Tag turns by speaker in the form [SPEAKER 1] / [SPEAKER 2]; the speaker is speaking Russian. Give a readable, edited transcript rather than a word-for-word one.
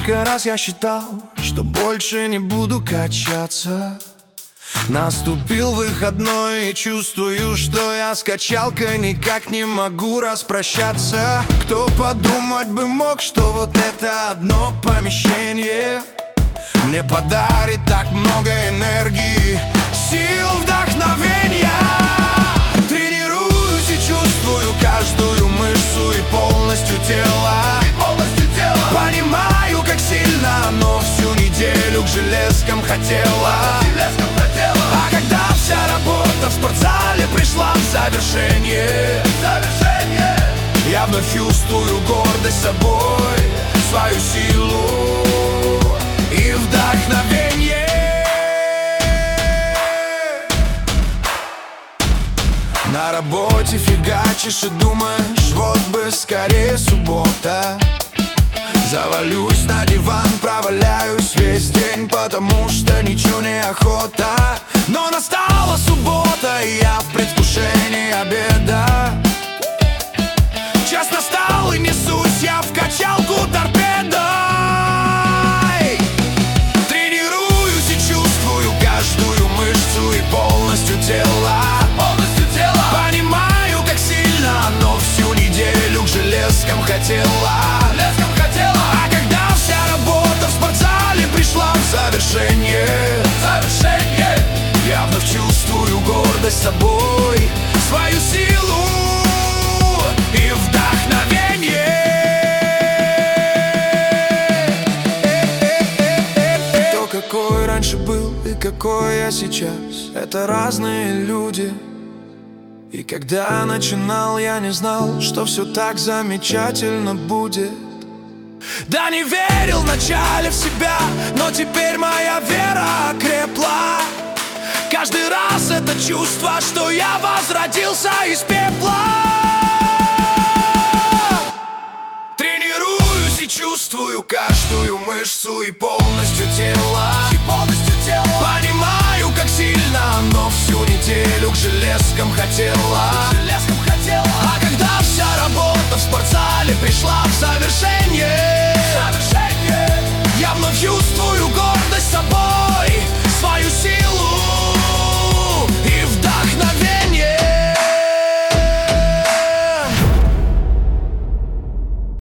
[SPEAKER 1] Сколько раз я считал, что больше не буду качаться. Наступил выходной и чувствую, что я с качалкой никак не могу распрощаться. Кто подумать бы мог, что вот это одно помещение мне подарит так много энергии, сил, вдохновения. Тренируюсь и чувствую каждую мышцу и полностью тело. Понимаю, как сильно оно всю неделю к железкам хотело. А когда вся работа в спортзале пришла в завершение, я вновь чувствую гордость собой, свою силу и вдохновение. На работе фигачишь и думаешь, вот бы скорее суббота. Завалюсь на диван, проваляюсь весь день, потому что ничего не охота. Но настала суббота, и я в предвкушении обеда. Час настал, и несусь я в качалку торпедой. Тренируюсь и чувствую каждую мышцу и полностью тело. Понимаю, как сильно оно всю неделю к железкам хотело. А когда вся работа в спортзале пришла в завершение, я вновь чувствую гордость собой, свою силу и вдохновение. То, какой раньше был и какой я сейчас, это разные люди. И когда начинал, я не знал, что все так замечательно будет. Да не верил вначале в себя, но теперь моя вера окрепла. Каждый раз это чувство, что я возродился из пепла. Тренируюсь и чувствую каждую мышцу и полностью тело. Понимаю, как сильно оно всю неделю к железкам хотело. А когда вся работа в спортзале пришла в завершение,